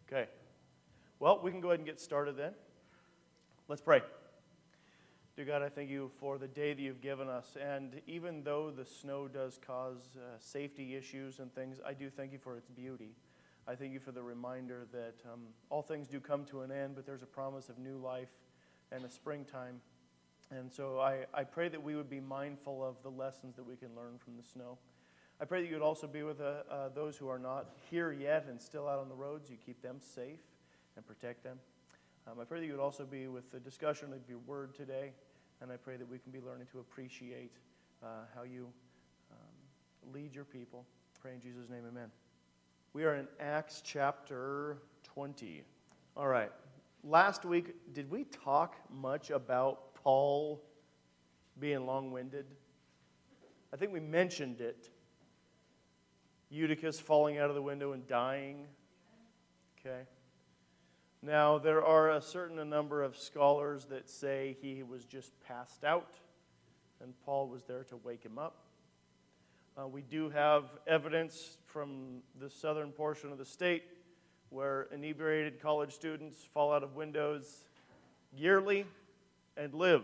Okay. Well, we can go ahead and get started then. Let's pray. Dear God, I thank you for the day that you've given us. And even though the snow does cause safety issues and things, I do thank you for its beauty. I thank you for the reminder that all things do come to an end, but there's a promise of new life and a springtime. And so I pray that we would be mindful of the lessons that we can learn from the snow. I pray that you would also be with those who are not here yet and still out on the roads. You keep them safe and protect them. I pray that you would also be with the discussion of your word today, and I pray that we can be learning to appreciate how you lead your people. Pray in Jesus' name, amen. We are in Acts chapter 20. All right. Last week, did we talk much about Paul being long-winded? I think we mentioned it. Eutychus falling out of the window and dying. Okay. Now, there are a certain number of scholars that say he was just passed out, and Paul was there to wake him up. We do have evidence from the southern portion of the state where inebriated college students fall out of windows yearly and live.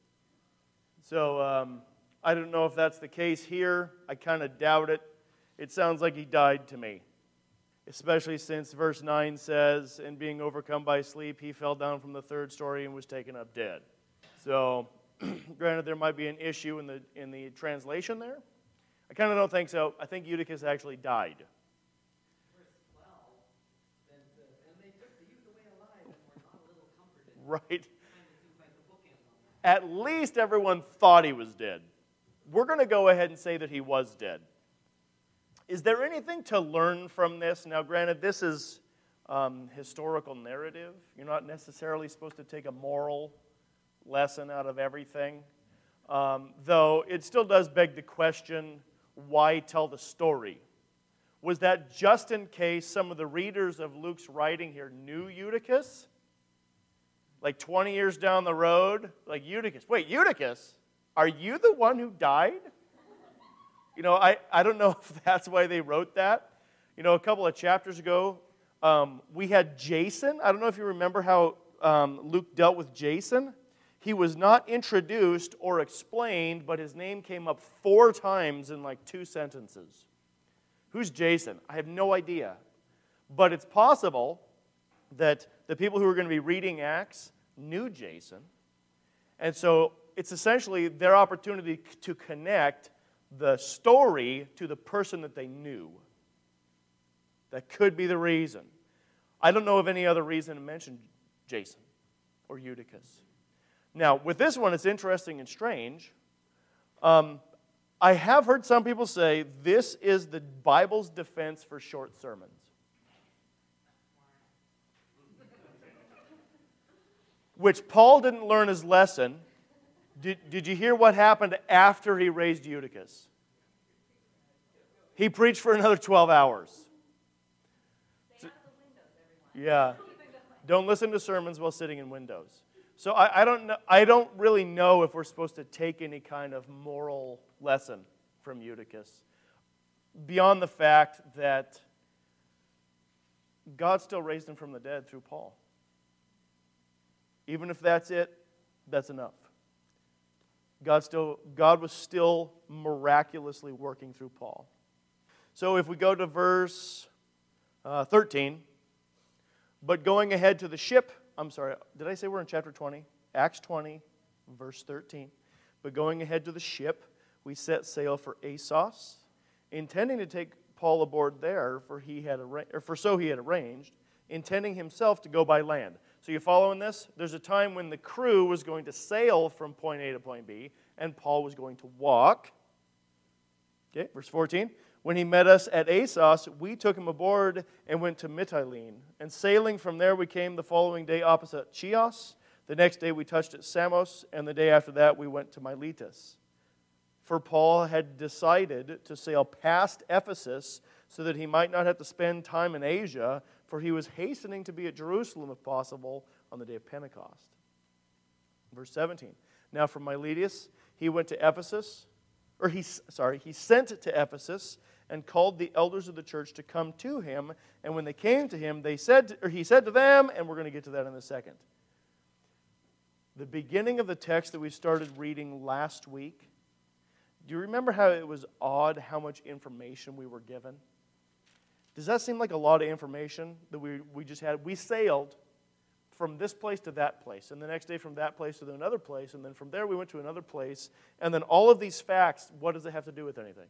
So I don't know if that's the case here. I kind of doubt it. It sounds like he died to me, especially since verse 9 says, and being overcome by sleep, he fell down from the third story and was taken up dead. So, granted, there might be an issue in the translation there. I kind of don't think so. I think Eutychus actually died. Verse 12 then says, and they took the youth away alive and were not a little comforted. Right. Kind of seems like the bookend on that. At least everyone thought he was dead. We're going to go ahead and say that he was dead. Is there anything to learn from this? Now, granted, this is historical narrative. You're not necessarily supposed to take a moral lesson out of everything. Though it still does beg the question, why tell the story? Was that just in case some of the readers of Luke's writing here knew Eutychus? Like 20 years down the road? Like, Eutychus. Wait, Eutychus? Are you the one who died? You know, I don't know if that's why they wrote that. You know, a couple of chapters ago, we had Jason. I don't know if you remember how Luke dealt with Jason. He was not introduced or explained, but his name came up 4 times in like 2 sentences. Who's Jason? I have no idea. But it's possible that the people who are going to be reading Acts knew Jason. And so it's essentially their opportunity to connect the story to the person that they knew. That could be the reason. I don't know of any other reason to mention Jason or Eutychus. Now, with this one, it's interesting and strange. I have heard some people say this is the Bible's defense for short sermons. Which Paul didn't learn his lesson. Did you hear what happened after he raised Eutychus? He preached for another 12 hours. Stay out of the windows, Yeah. everyone. Don't listen to sermons while sitting in windows. So I don't know. I don't really know if we're supposed to take any kind of moral lesson from Eutychus, beyond the fact that God still raised him from the dead through Paul. Even if that's it, that's enough. God was still miraculously working through Paul. So if we go to verse 13, but going ahead to the ship, I'm sorry, did I say we're in chapter 20? Acts 20, verse 13. But going ahead to the ship, we set sail for Assos, intending to take Paul aboard there, for so he had arranged, intending himself to go by land. So you following this? There's a time when the crew was going to sail from point A to point B, and Paul was going to walk. Okay, verse 14. When he met us at Assos, we took him aboard and went to Mytilene. And sailing from there, we came the following day opposite Chios. The next day we touched at Samos, and the day after that we went to Miletus. For Paul had decided to sail past Ephesus so that he might not have to spend time in Asia, for he was hastening to be at Jerusalem, if possible, on the day of Pentecost. Verse 17. Now from Miletus he went to Ephesus, he sent to Ephesus, and called the elders of the church to come to him. And when they came to him, he said to them, and we're going to get to that in a second. The beginning of the text that we started reading last week, do you remember how it was odd how much information we were given? Does that seem like a lot of information that we just had? We sailed from this place to that place, and the next day from that place to another place, and then from there we went to another place, and then all of these facts, what does it have to do with anything?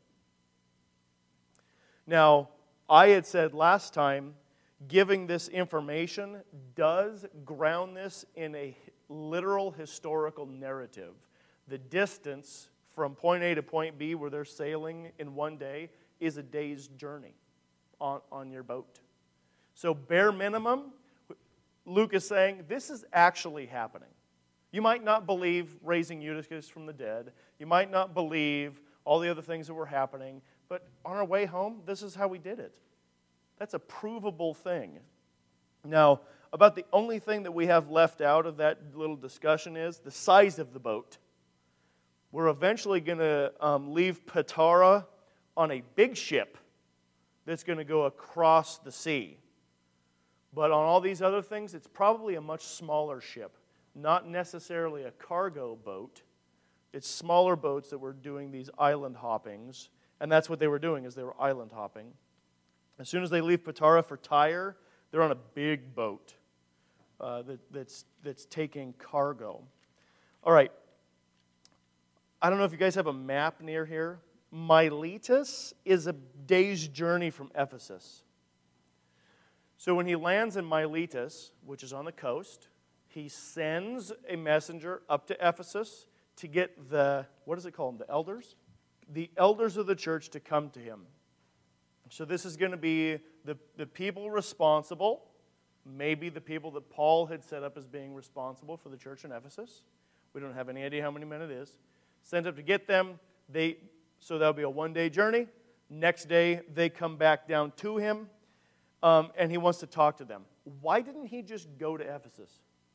Now, I had said last time, giving this information does ground this in a literal historical narrative. The distance from point A to point B, where they're sailing in one day, is a day's journey on your boat. So bare minimum, Luke is saying, this is actually happening. You might not believe raising Eutychus from the dead. You might not believe all the other things that were happening. But on our way home, this is how we did it. That's a provable thing. Now, about the only thing that we have left out of that little discussion is the size of the boat. We're eventually going to leave Patara on a big ship that's going to go across the sea. But on all these other things, it's probably a much smaller ship, not necessarily a cargo boat. It's smaller boats that were doing these island hoppings, and that's what they were doing, is they were island hopping. As soon as they leave Patara for Tyre, they're on a big boat that's taking cargo. All right. I don't know if you guys have a map near here. Miletus is a day's journey from Ephesus. So when he lands in Miletus, which is on the coast, he sends a messenger up to Ephesus to get the, what does it call them, the elders? The elders of the church to come to him. So this is going to be the people responsible, maybe the people that Paul had set up as being responsible for the church in Ephesus. We don't have any idea how many men it is. Sent up to get them. So that'll be a one-day journey. Next day, they come back down to him, and he wants to talk to them. Why didn't he just go to Ephesus?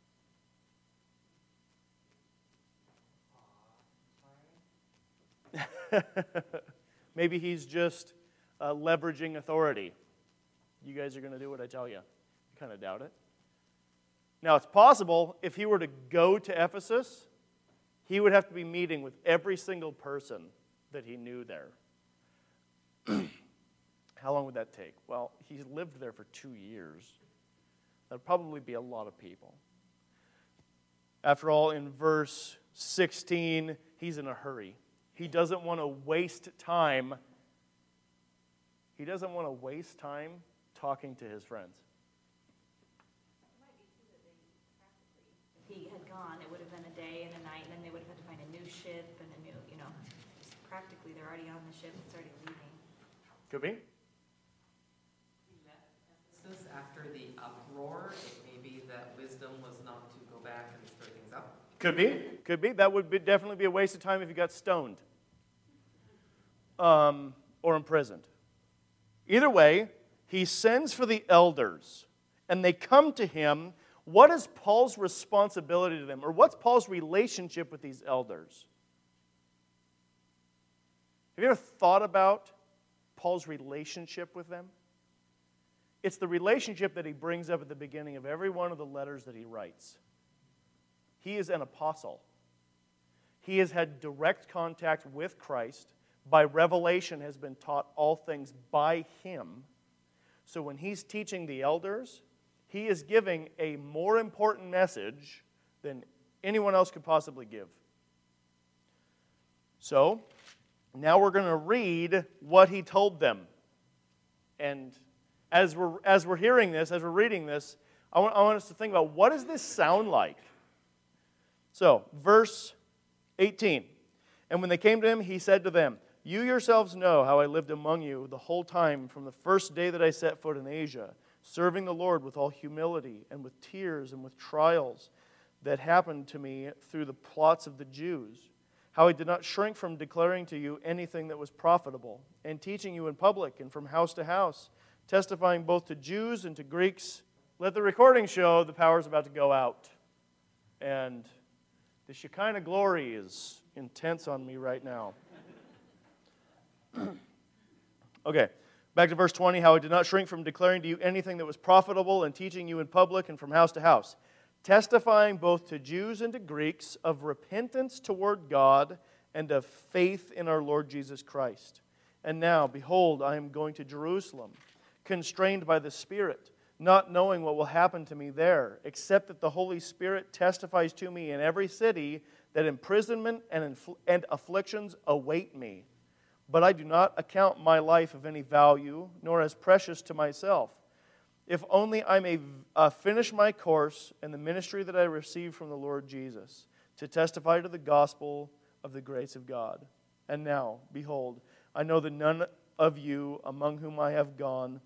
Maybe he's just leveraging authority. You guys are going to do what I tell you. I kind of doubt it. Now, it's possible if he were to go to Ephesus, he would have to be meeting with every single person that he knew there. How long would that take? Well, he lived there for 2 years. That would probably be a lot of people. After all, in verse 16, he's in a hurry. He doesn't want to waste time. He doesn't want to waste time talking to his friends. It might be true that they practically, if he had gone, it would have been a day and a night, and then they would have had to find a new ship and a new, practically they're already on the ship, it's already leaving. Could be. He left Ephesus after the uproar. It may be that wisdom was not to go back and stir things up. Could be. Could be. That would definitely be a waste of time if you got stoned or imprisoned. Either way, he sends for the elders, and they come to him. What is Paul's responsibility to them? Or what's Paul's relationship with these elders? Have you ever thought about Paul's relationship with them? It's the relationship that he brings up at the beginning of every one of the letters that he writes. He is an apostle. He has had direct contact with Christ. By revelation has been taught all things by him. So when he's teaching the elders, he is giving a more important message than anyone else could possibly give. So, now we're going to read what he told them. And as we're hearing this, as we're reading this, I want us to think about, what does this sound like? So, verse 18. And when they came to him, he said to them, "You yourselves know how I lived among you the whole time from the first day that I set foot in Asia, serving the Lord with all humility and with tears and with trials that happened to me through the plots of the Jews. How I did not shrink from declaring to you anything that was profitable, and teaching you in public and from house to house, testifying both to Jews and to Greeks." Let the recording show the power's about to go out. And the Shekinah glory is intense on me right now. Okay, back to verse 20, how I did not shrink from declaring to you anything that was profitable and teaching you in public and from house to house, testifying both to Jews and to Greeks of repentance toward God and of faith in our Lord Jesus Christ. And now, behold, I am going to Jerusalem, constrained by the Spirit, not knowing what will happen to me there, except that the Holy Spirit testifies to me in every city that imprisonment and afflictions await me. But I do not account my life of any value, nor as precious to myself, if only I may finish my course and the ministry that I received from the Lord Jesus, to testify to the gospel of the grace of God. And now, behold, I know that none of you among whom I have gone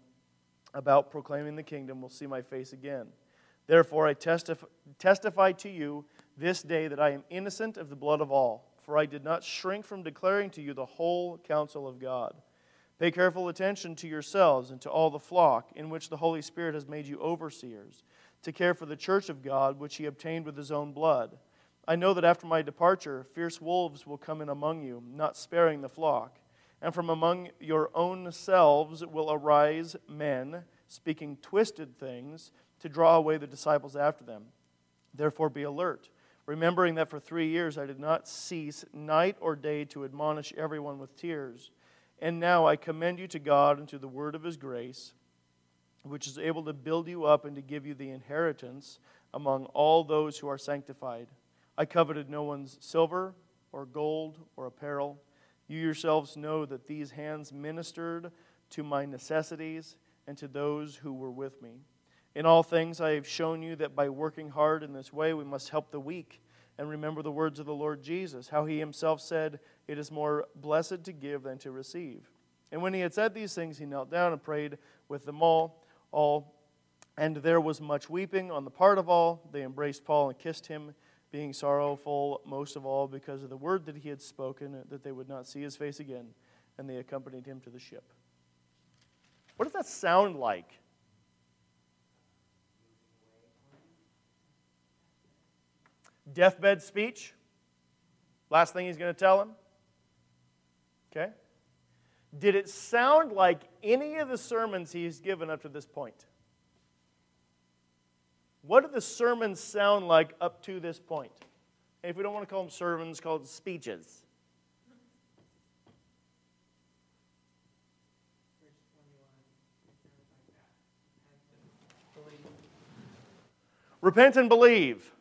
about proclaiming the kingdom will see my face again. Therefore I testify to you this day that I am innocent of the blood of all, for I did not shrink from declaring to you the whole counsel of God. Pay careful attention to yourselves and to all the flock in which the Holy Spirit has made you overseers, to care for the church of God, which he obtained with his own blood. I know that after my departure, fierce wolves will come in among you, not sparing the flock. And from among your own selves will arise men, speaking twisted things, to draw away the disciples after them. Therefore be alert, remembering that for 3 years I did not cease night or day to admonish everyone with tears. And now I commend you to God and to the word of his grace, which is able to build you up and to give you the inheritance among all those who are sanctified. I coveted no one's silver or gold or apparel. You yourselves know that these hands ministered to my necessities and to those who were with me. In all things I have shown you that by working hard in this way we must help the weak and remember the words of the Lord Jesus, how he himself said, "It is more blessed to give than to receive." And when he had said these things, he knelt down and prayed with them all, and there was much weeping on the part of all. They embraced Paul and kissed him, being sorrowful most of all because of the word that he had spoken, that they would not see his face again, and they accompanied him to the ship. What does that sound like? Deathbed speech? Last thing he's going to tell him? Okay. Did it sound like any of the sermons he's given up to this point? What do the sermons sound like up to this point? And if we don't want to call them sermons, call them speeches. Repent and believe.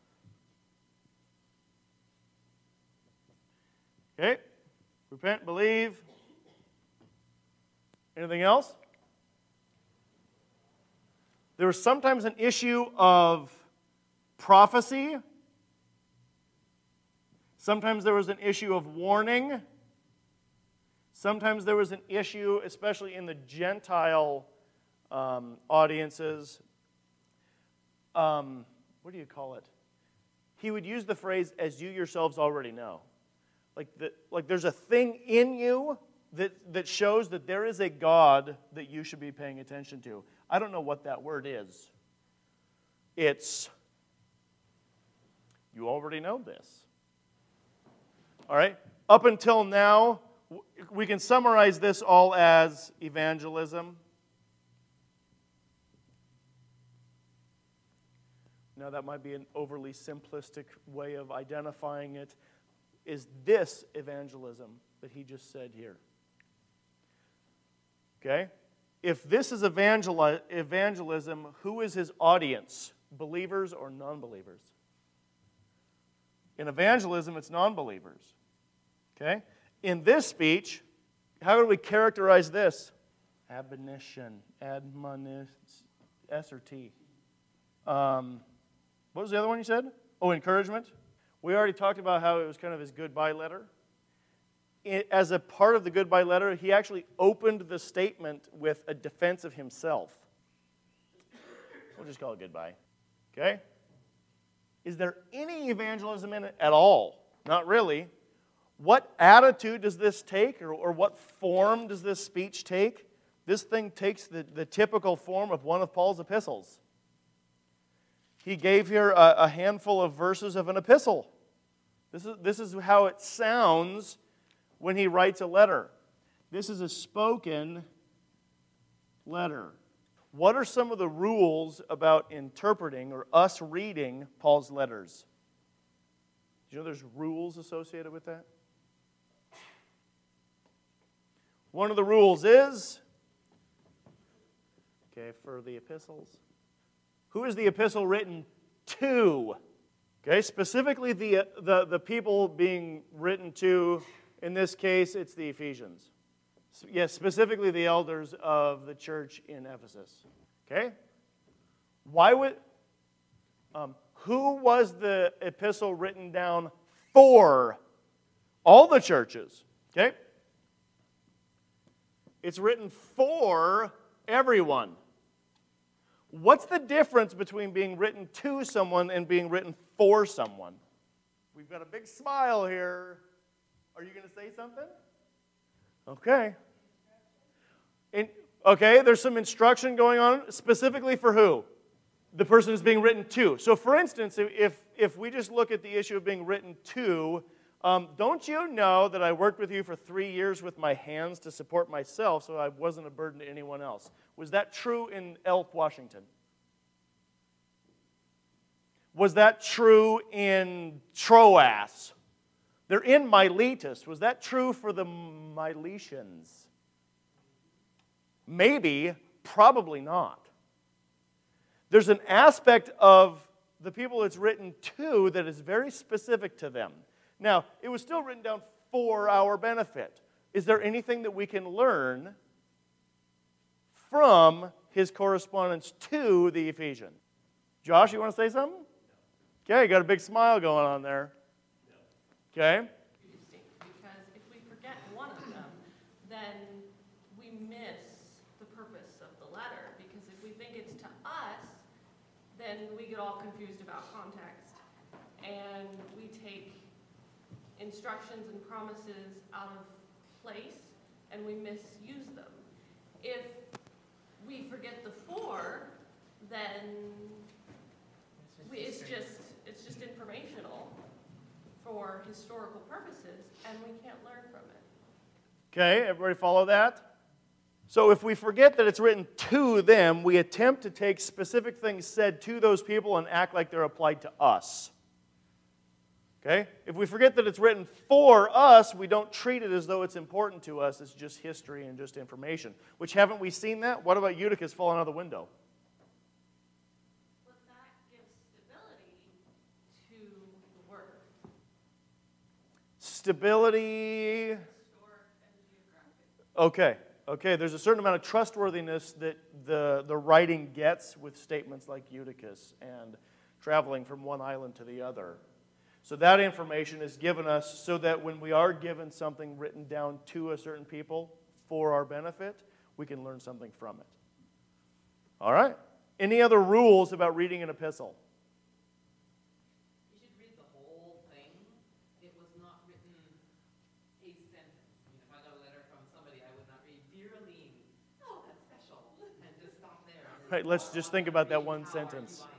Okay? Repent, believe. Anything else? There was sometimes an issue of prophecy. Sometimes there was an issue of warning. Sometimes there was an issue, especially in the Gentile audiences. What do you call it? He would use the phrase, "as you yourselves already know." Like there's a thing in you that shows that there is a God that you should be paying attention to. I don't know what that word is. It's, you already know this. All right? Up until now, we can summarize this all as evangelism. Now, that might be an overly simplistic way of identifying it. Is this evangelism that he just said here? Okay? If this is evangelism, who is his audience? Believers or non-believers? In evangelism, it's non-believers. Okay? In this speech, how do we characterize this? Admonition. S or T. What was the other one you said? Oh, encouragement. We already talked about how it was kind of his goodbye letter. As a part of the goodbye letter, he actually opened the statement with a defense of himself. We'll just call it goodbye. Okay? Is there any evangelism in it at all? Not really. What attitude does this take, or what form does this speech take? This thing takes the typical form of one of Paul's epistles. He gave here a handful of verses of an epistle. This is how it sounds when he writes a letter. This is a spoken letter. What are some of the rules about interpreting or us reading Paul's letters? Do you know there's rules associated with that? One of the rules is, for the epistles, who is the epistle written to? Specifically the people being written to, in this case, it's the Ephesians. Yes, specifically the elders of the church in Ephesus. Why would, who was the epistle written down for? All the churches. It's written for everyone. What's the difference between being written to someone and being written for someone? We've got a big smile here. Are you going to say something? Okay. There's some instruction going on, specifically for who? The person is being written to. So for instance, if we just look at the issue of being written to, don't you know that I worked with you for 3 years with my hands to support myself so I wasn't a burden to anyone else? Was that true in Elk, Washington? Was that true in Troas? They're in Miletus. Was that true for the Miletians? Maybe, probably not. There's an aspect of the people it's written to that is very specific to them. Now, it was still written down for our benefit. Is there anything that we can learn from his correspondence to the Ephesians? Josh, you want to say something? Okay, you got a big smile going on there. Okay. Because if we forget one of them, then we miss the purpose of the letter. Because if we think it's to us, then we get all confused about context. And we take instructions and promises out of place, and we misuse them. If we forget the for, then it's just informational for historical purposes, and we can't learn from it. Okay, everybody follow that? So if we forget that it's written to them, we attempt to take specific things said to those people and act like they're applied to us. If we forget that it's written for us, we don't treat it as though it's important to us. It's just history and just information. Which, haven't we seen that? What about Eutychus falling out of the window? But that gives stability to the work. Stability. Historic and geographic. Okay, there's a certain amount of trustworthiness that the writing gets with statements like Eutychus and traveling from one island to the other. So that information is given us so that when we are given something written down to a certain people for our benefit, we can learn something from it. All right? Any other rules about reading an epistle? You should read the whole thing. It was not written a sentence. I mean, if I got a letter from somebody, I would not read, "Dear Aline, oh, that's special," and just stop there. Right, let's just think about that one sentence.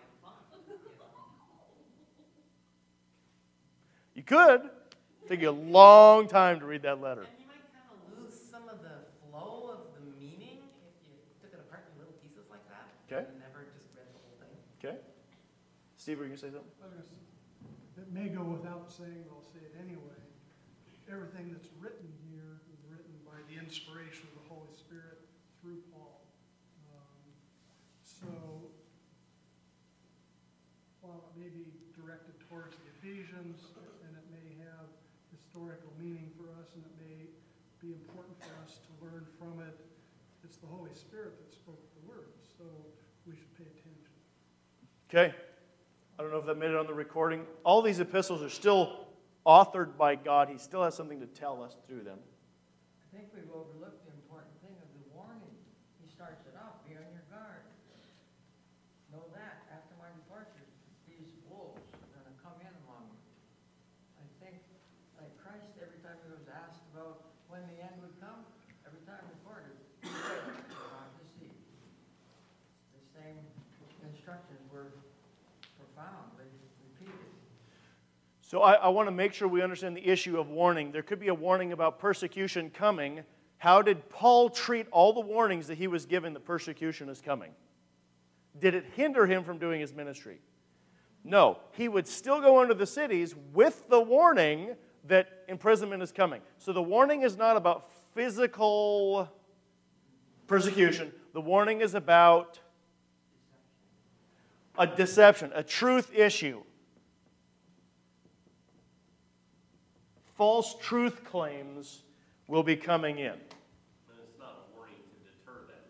You could. Take you a long time to read that letter. And you might kind of lose some of the flow of the meaning if you took it apart in little pieces like that. Okay. And never just read the whole thing. Okay. Steve, were you going to say something? It may go without saying, but I'll say it anyway. Everything that's written here is written by the inspiration of the Holy Spirit through Paul. So, while it may be directed towards the Ephesians, and it may have historical meaning for us, and it may be important for us to learn from it, it's the Holy Spirit that spoke the words, so we should pay attention. Okay. I don't know if that made it on the recording. All these epistles are still authored by God. He still has something to tell us through them. I think we've overlooked the important thing of the warning. He starts it off, be on your guard. Know that, after my departure, these wolves are going to come in among you. I think, like Christ, every time he was asked about when the end would come, every time recorded, not deceive. The same instructions were profound, they repeated. So I want to make sure we understand the issue of warning. There could be a warning about persecution coming. How did Paul treat all the warnings that he was given that persecution is coming? Did it hinder him from doing his ministry? No. He would still go into the cities with the warning that imprisonment is coming. So the warning is not about physical persecution. The warning is about a deception, a truth issue. False truth claims will be coming in. And it's not a warning to deter them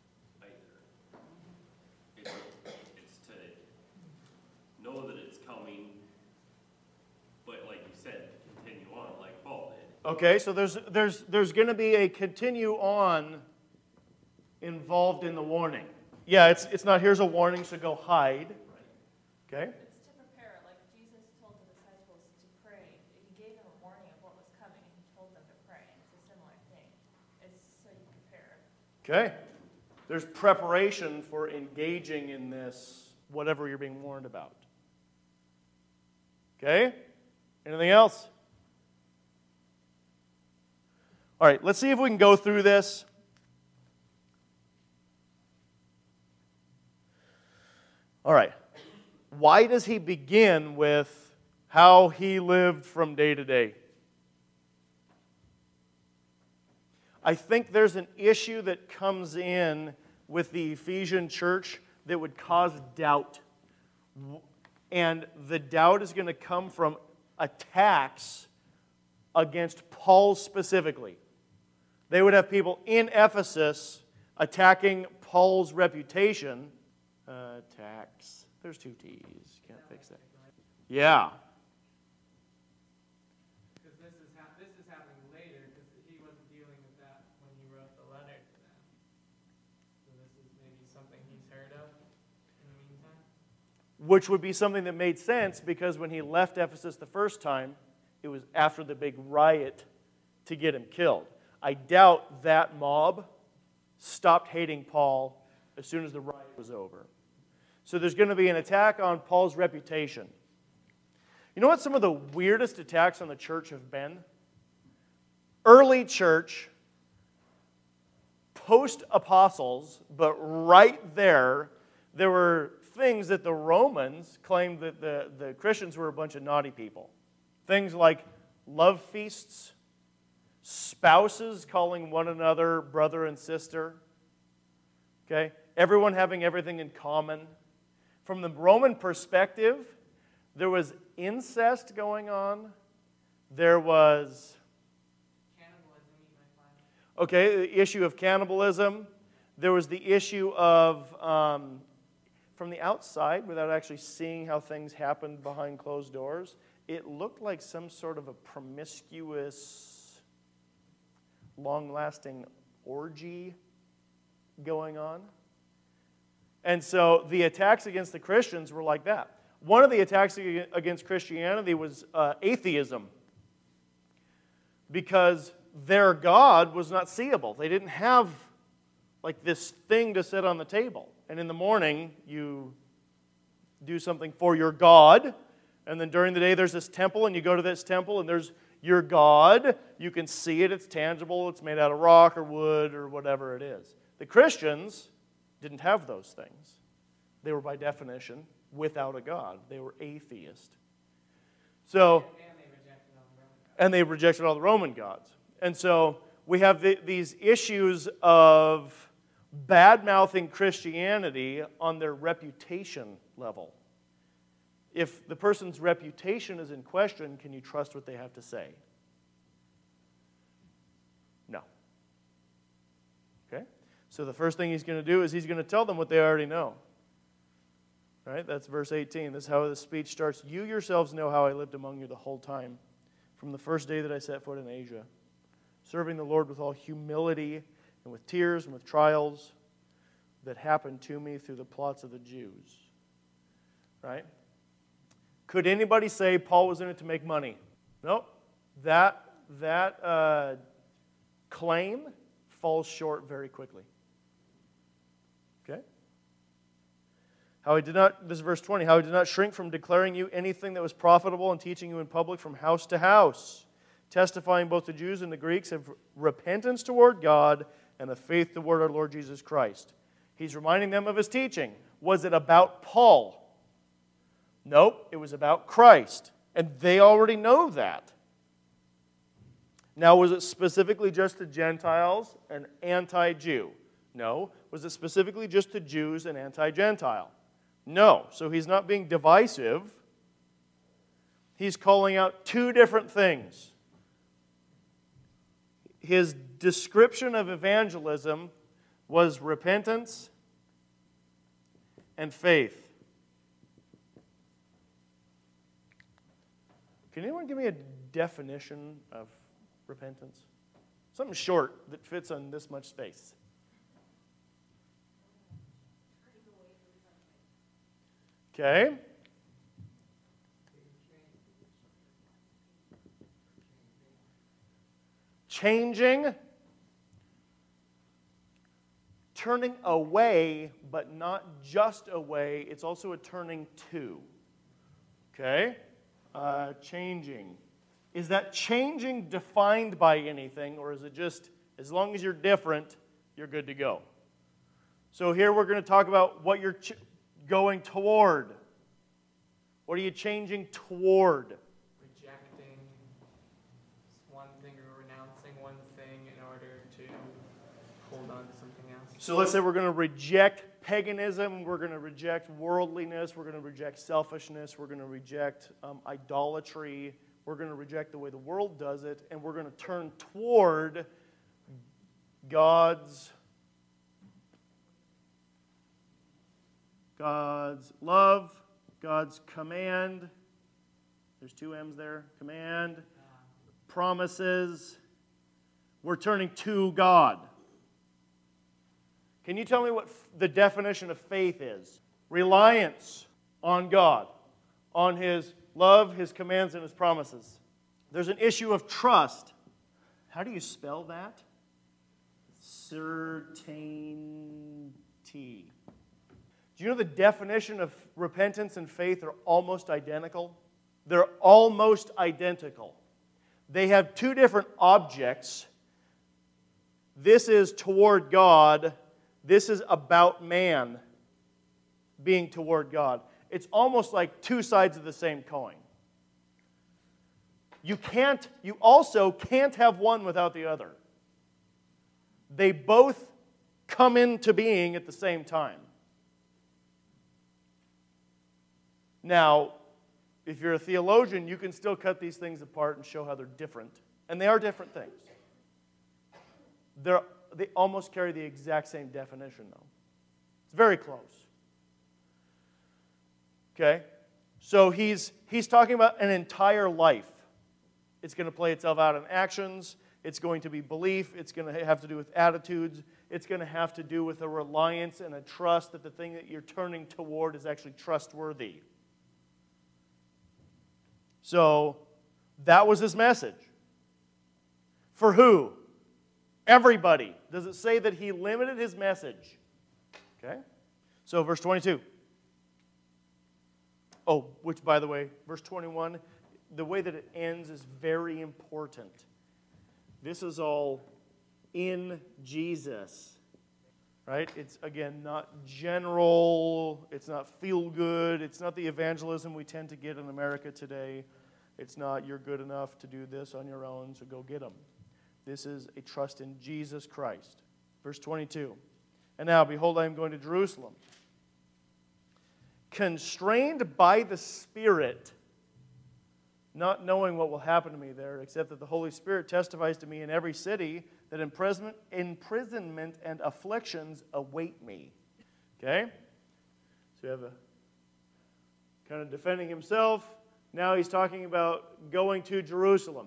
either. It's to know that it's coming, but like you said, continue on like Paul did. Okay, so there's going to be a continue on involved in the warning. Yeah, it's not here's a warning, so go hide. Okay? It's to prepare, like Jesus told the disciples to pray. He gave them a warning of what was coming, and he told them to pray. And it's a similar thing. It's so you prepare. Okay. There's preparation for engaging in this, whatever you're being warned about. Okay? Anything else? All right, let's see if we can go through this. All right. Why does he begin with how he lived from day to day? I think there's an issue that comes in with the Ephesian church that would cause doubt. And the doubt is going to come from attacks against Paul specifically. They would have people in Ephesus attacking Paul's reputation. Attacks. There's two T's. Can't fix that. Yeah. Because this is happening later, because he wasn't dealing with that when he wrote the letter to them. So this is maybe something he's heard of in the meantime. Which would be something that made sense because when he left Ephesus the first time, it was after the big riot to get him killed. I doubt that mob stopped hating Paul as soon as the riot was over. So there's going to be an attack on Paul's reputation. You know what some of the weirdest attacks on the church have been? Early church, post-apostles, but right there were things that the Romans claimed that the Christians were a bunch of naughty people. Things like love feasts, spouses calling one another brother and sister, okay? Everyone having everything in common. From the Roman perspective, there was incest going on. There was Cannibalism, you might find. okay, the issue of cannibalism. There was the issue of, from the outside, without actually seeing how things happened behind closed doors, it looked like some sort of a promiscuous, long-lasting orgy going on. And so the attacks against the Christians were like that. One of the attacks against Christianity was atheism, because their God was not seeable. They didn't have like this thing to sit on the table. And in the morning, you do something for your God, and then during the day there's this temple, and you go to this temple, and there's your God. You can see it, it's tangible, it's made out of rock or wood or whatever it is. The Christians didn't have those things. They were, by definition, without a God. They were atheist. So, And they rejected all the Roman and they rejected all the Roman gods. gods. And so we have these issues of bad-mouthing Christianity on their reputation level. If the person's reputation is in question, can you trust what they have to say? No. Okay? So the first thing he's going to do is he's going to tell them what they already know. Right? That's verse 18. This is how the speech starts. You yourselves know how I lived among you the whole time, from the first day that I set foot in Asia, serving the Lord with all humility and with tears and with trials that happened to me through the plots of the Jews. Right? Could anybody say Paul was in it to make money? No. That claim falls short very quickly. Okay? How he did not, this is verse 20, how he did not shrink from declaring you anything that was profitable and teaching you in public from house to house, testifying both to Jews and the Greeks of repentance toward God and of faith toward our Lord Jesus Christ. He's reminding them of his teaching. Was it about Paul? Nope, it was about Christ. And they already know that. Now, was it specifically just to Gentiles and anti-Jew? No. Was it specifically just to Jews and anti-Gentile? No. So he's not being divisive. He's calling out two different things. His description of evangelism was repentance and faith. Can anyone give me a definition of repentance? Something short that fits on this much space. Okay. Changing. Turning away, but not just away. It's also a turning to. Okay? Changing. Is that changing defined by anything, or is it just, as long as you're different, you're good to go? So here we're going to talk about what you're going toward. What are you changing toward? Rejecting one thing or renouncing one thing in order to hold on to something else. So let's say we're going to reject paganism, we're going to reject worldliness, we're going to reject selfishness, we're going to reject idolatry, we're going to reject the way the world does it, and we're going to turn toward God's love, God's command. There's two M's there. Command, promises. We're turning to God. Can you tell me what the definition of faith is? Reliance on God, on His love, His commands, and His promises. There's an issue of trust. How do you spell that? Certainty. Do you know the definition of repentance and faith are almost identical? They're almost identical. They have two different objects. This is toward God. This is about man being toward God. It's almost like two sides of the same coin. You also can't have one without the other. They both come into being at the same time. Now, if you're a theologian, you can still cut these things apart and show how they're different. And they are different things. They almost carry the exact same definition, though. It's very close. Okay? So he's talking about an entire life. It's going to play itself out in actions. It's going to be belief. It's going to have to do with attitudes. It's going to have to do with a reliance and a trust that the thing that you're turning toward is actually trustworthy. So that was his message. For who? Everybody. Does it say that he limited his message? Okay. So verse 22. Oh, which, by the way, verse 21, the way that it ends is very important. This is all in Jesus, right? It's, again, not general. It's not feel good. It's not the evangelism we tend to get in America today. It's not you're good enough to do this on your own, so go get them. This is a trust in Jesus Christ. Verse 22. And now, behold, I am going to Jerusalem, constrained by the Spirit, not knowing what will happen to me there, except that the Holy Spirit testifies to me in every city that imprisonment and afflictions await me. Okay? So you have a kind of defending himself. Now he's talking about going to Jerusalem.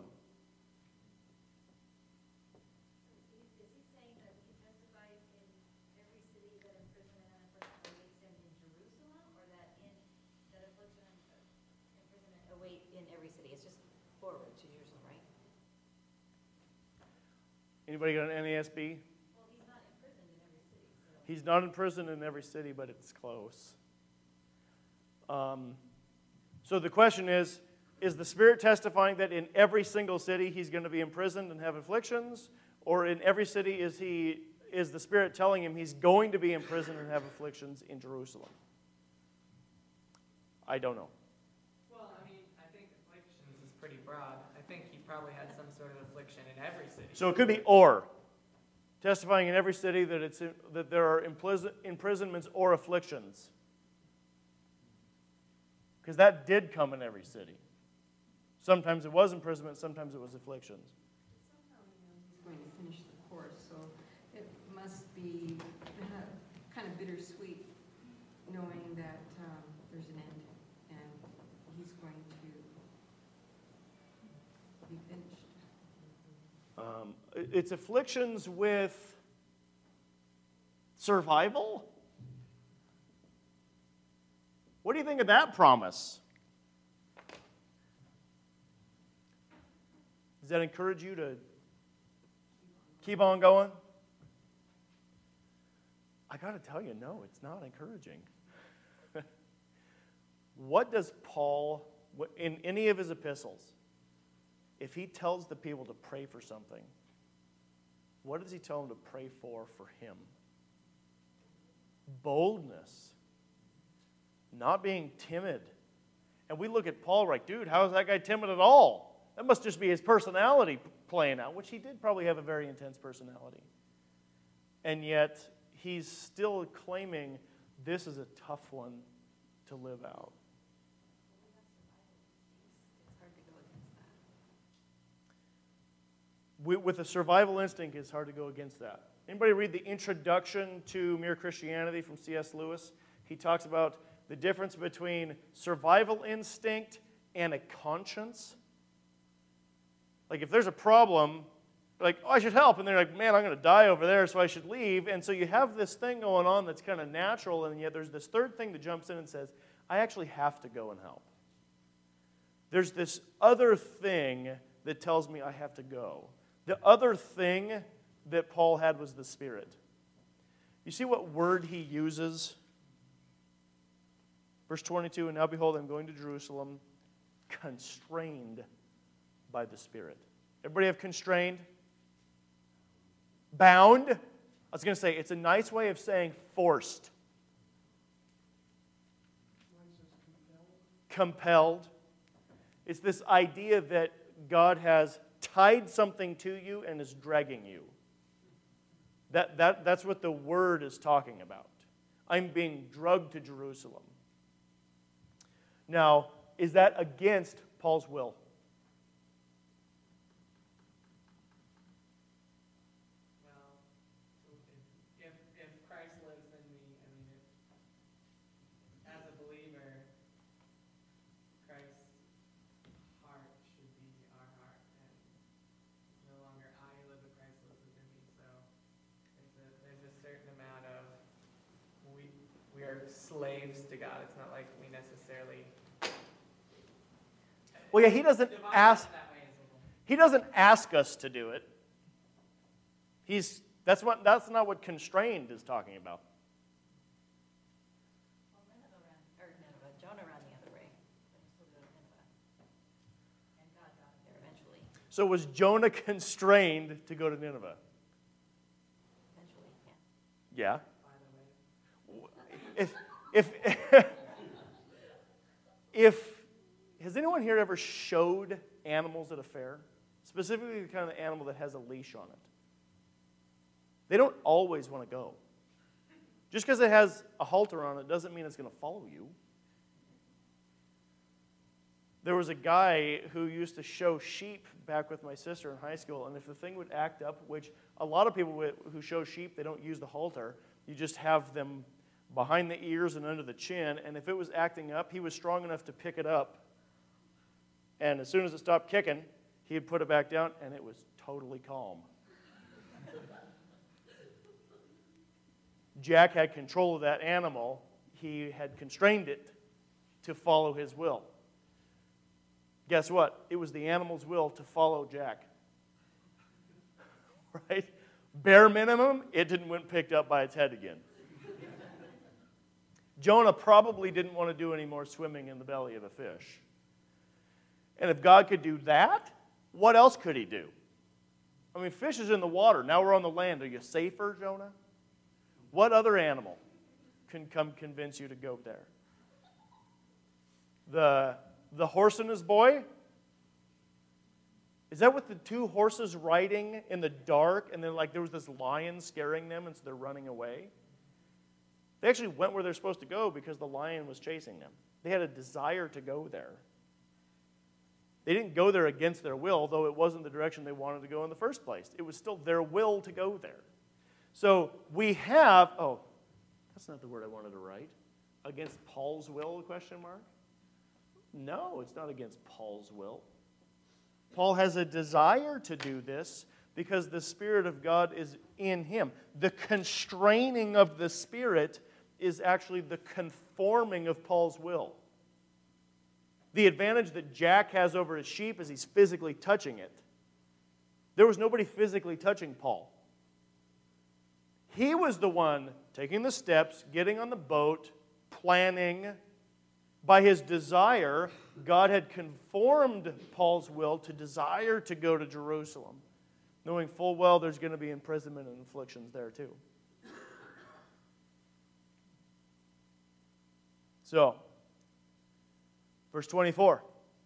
Is he saying that he testifies in every city that imprisonment and affliction awaits him in Jerusalem, or that affliction and imprisonment await in every city? It's just forward to Jerusalem, right? Anybody got an NASB? Well, he's not imprisoned in every city. So. He's not in prison in every city, but it's close. So the question is, Is the Spirit testifying that in every single city he's going to be imprisoned and have afflictions? Or in every city is the Spirit telling him he's going to be imprisoned and have afflictions in Jerusalem? I don't know. Well, I mean, I think afflictions is pretty broad. I think he probably had some sort of affliction in every city. So it could be or. Testifying in every city that there are imprisonments or afflictions. Because that did come in every city. Sometimes it was imprisonment, sometimes it was afflictions. Somehow he knows he's going to finish the course, so it must be kind of bittersweet knowing that there's an end and he's going to be finished. It's afflictions with survival? What do you think of that promise? Does that encourage you to keep on going? I got to tell you, no, it's not encouraging. What does Paul, in any of his epistles, if he tells the people to pray for something, what does he tell them to pray for him? Boldness. Not being timid. And we look at Paul like, dude, how is that guy timid at all? That must just be his personality playing out, which he did probably have a very intense personality. And yet, he's still claiming this is a tough one to live out. It's hard to go against that. With a survival instinct, it's hard to go against that. Anybody read the introduction to Mere Christianity from C.S. Lewis? He talks about the difference between survival instinct and a conscience. Like if there's a problem, like, oh, I should help, and they're like, man, I'm going to die over there, so I should leave. And so you have this thing going on that's kind of natural, and yet there's this third thing that jumps in and says, I actually have to go and help. There's this other thing that tells me I have to go. The other thing that Paul had was the Spirit. You see what word he uses? Verse 22, and now behold, I'm going to Jerusalem, constrained by the Spirit. Everybody have constrained? Bound? I was going to say, it's a nice way of saying forced. Compelled. It's this idea that God has tied something to you and is dragging you. That's what the word is talking about. I'm being drugged to Jerusalem. Now, is that against Paul's will? Well, if Christ lives in me, I mean, if, as a believer, Christ's heart should be our heart, and no longer I live, but Christ lives within me. So there's a certain amount of we are slaves to God. It's not like we necessarily. Well, yeah, he doesn't ask. He doesn't ask us to do it. That's not what constrained is talking about. Well, Jonah ran the other way, but he still go to Nineveh. And God got him there eventually. So was Jonah constrained to go to Nineveh? Eventually, yeah. Yeah. If has anyone here ever showed animals at a fair? Specifically the kind of animal that has a leash on it. They don't always want to go. Just because it has a halter on it doesn't mean it's going to follow you. There was a guy who used to show sheep back with my sister in high school, and if the thing would act up, which a lot of people who show sheep, they don't use the halter. You just have them behind the ears and under the chin, and if it was acting up, he was strong enough to pick it up, and as soon as it stopped kicking, he'd put it back down, and it was totally calm. Jack had control of that animal. He had constrained it to follow his will. Guess what? It was the animal's will to follow Jack. Right? Bare minimum, it didn't get picked up by its head again. Jonah probably didn't want to do any more swimming in the belly of a fish. And if God could do that, what else could he do? I mean, fish is in the water. Now we're on the land. Are you safer, Jonah? What other animal can come convince you to go there? The horse and his boy? Is that with the two horses riding in the dark and then like there was this lion scaring them and so they're running away? They actually went where they're supposed to go because the lion was chasing them. They had a desire to go there. They didn't go there against their will, though it wasn't the direction they wanted to go in the first place. It was still their will to go there. So we have, oh, that's not the word I wanted to write. Against Paul's will, question mark? No, it's not against Paul's will. Paul has a desire to do this because the Spirit of God is in him. The constraining of the Spirit is actually the conforming of Paul's will. The advantage that Jack has over his sheep is he's physically touching it. There was nobody physically touching Paul. He was the one taking the steps, getting on the boat, planning. By his desire, God had conformed Paul's will to desire to go to Jerusalem, knowing full well there's going to be imprisonment and afflictions there too. So, verse 24.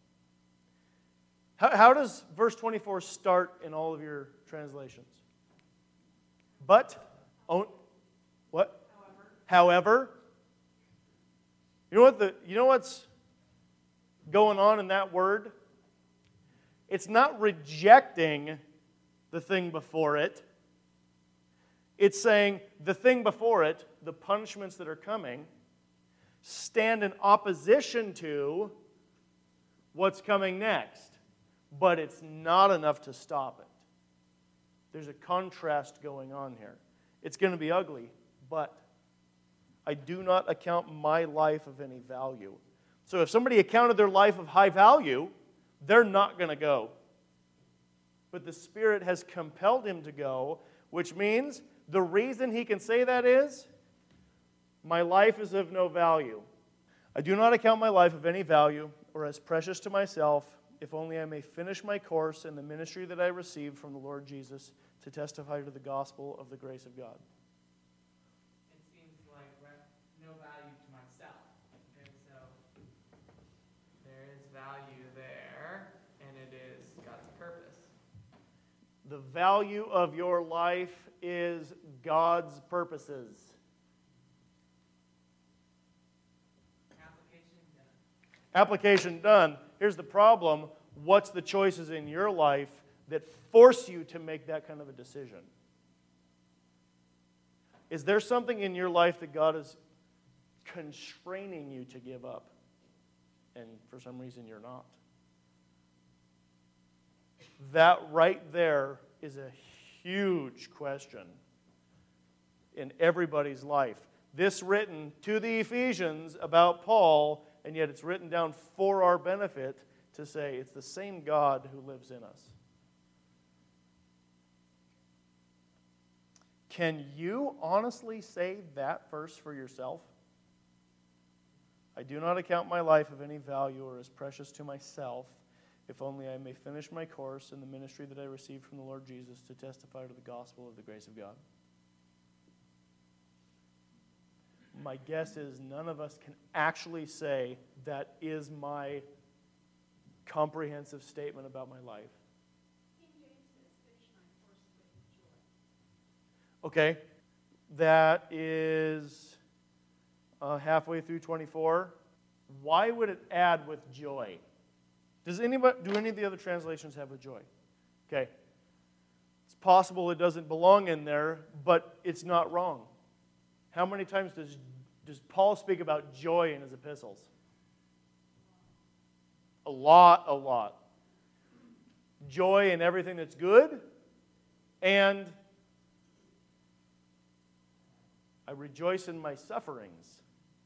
How does verse 24 start in all of your translations? But, what? However. You know what's going on in that word? It's not rejecting the thing before it. It's saying the thing before it, the punishments that are coming, stand in opposition to what's coming next. But it's not enough to stop it. There's a contrast going on here. It's going to be ugly, but I do not account my life of any value. So if somebody accounted their life of high value, they're not going to go. But the Spirit has compelled him to go, which means the reason he can say that is, my life is of no value. I do not account my life of any value or as precious to myself, if only I may finish my course in the ministry that I received from the Lord Jesus to testify to the gospel of the grace of God. It seems like no value to myself. And so there is value there, and it is God's purpose. The value of your life is God's purposes. Application done. Here's the problem. What's the choices in your life that force you to make that kind of a decision? Is there something in your life that God is constraining you to give up? And for some reason you're not. That right there is a huge question in everybody's life. This written to the Ephesians about Paul, and yet it's written down for our benefit to say it's the same God who lives in us. Can you honestly say that verse for yourself? I do not account my life of any value or as precious to myself, if only I may finish my course in the ministry that I received from the Lord Jesus to testify to the gospel of the grace of God. My guess is none of us can actually say that is my comprehensive statement about my life. Okay, that is halfway through 24. Why would it add with joy? Do any of the other translations have with joy? Okay, it's possible it doesn't belong in there, but it's not wrong. How many times does Paul speak about joy in his epistles? A lot. Joy in everything that's good, and I rejoice in my sufferings.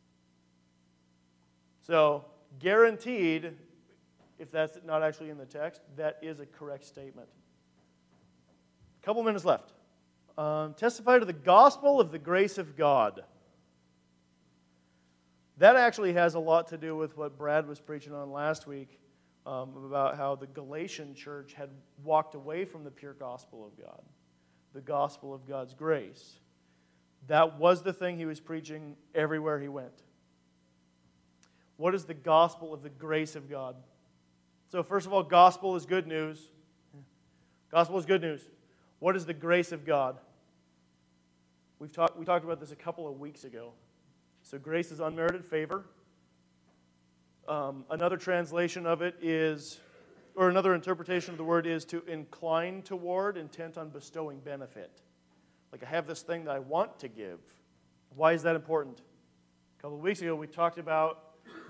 So, guaranteed, if that's not actually in the text, that is a correct statement. A couple minutes left. Testify to the gospel of the grace of God. That actually has a lot to do with what Brad was preaching on last week about how the Galatian church had walked away from the pure gospel of God, the gospel of God's grace. That was the thing he was preaching everywhere he went. What is the gospel of the grace of God? So first of all, gospel is good news. Gospel is good news. What is the grace of God? We talked about this a couple of weeks ago. So grace is unmerited favor. Another translation of it is, or another interpretation of the word is to incline toward, intent on bestowing benefit. Like I have this thing that I want to give. Why is that important? A couple of weeks ago we talked about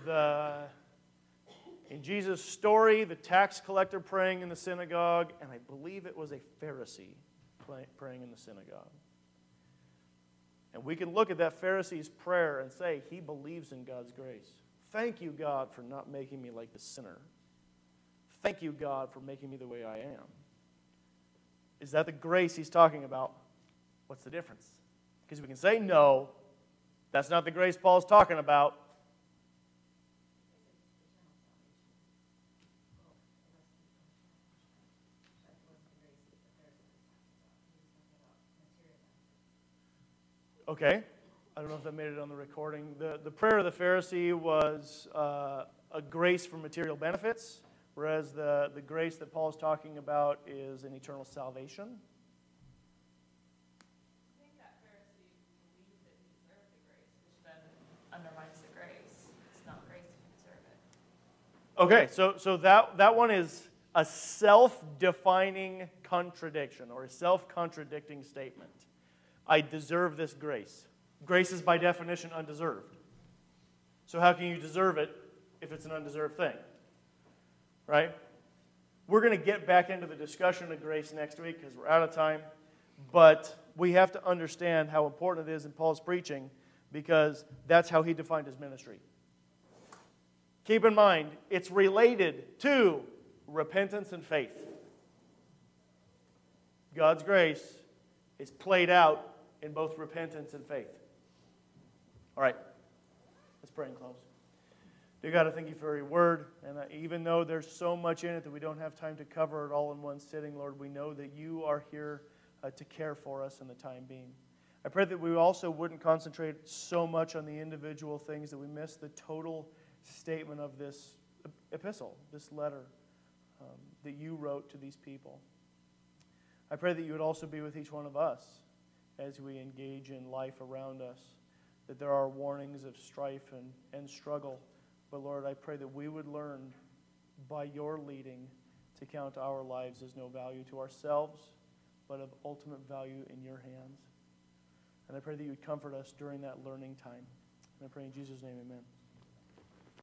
in Jesus' story, the tax collector praying in the synagogue, and I believe it was a Pharisee praying in the synagogue. And we can look at that Pharisee's prayer and say, he believes in God's grace. Thank you, God, for not making me like the sinner. Thank you, God, for making me the way I am. Is that the grace he's talking about? What's the difference? Because we can say, no, that's not the grace Paul's talking about. Okay. I don't know if that made it on the recording. The prayer of the Pharisee was a grace for material benefits, whereas the grace that Paul is talking about is an eternal salvation. I think that Pharisee believed that he deserved the grace, which then undermines the grace. It's not grace if you deserve it. Okay, so that one is a self-defining contradiction or a self-contradicting statement. I deserve this grace. Grace is by definition undeserved. So how can you deserve it if it's an undeserved thing? Right? We're going to get back into the discussion of grace next week because we're out of time. But we have to understand how important it is in Paul's preaching because that's how he defined his ministry. Keep in mind, it's related to repentance and faith. God's grace is played out in both repentance and faith. All right, let's pray and close. Dear God, I thank you for your word, and even though there's so much in it that we don't have time to cover it all in one sitting, Lord, we know that you are here to care for us in the time being. I pray that we also wouldn't concentrate so much on the individual things that we miss the total statement of this epistle, this letter that you wrote to these people. I pray that you would also be with each one of us as we engage in life around us, that there are warnings of strife and struggle. But Lord, I pray that we would learn by your leading to count our lives as no value to ourselves, but of ultimate value in your hands. And I pray that you would comfort us during that learning time. And I pray in Jesus' name, amen.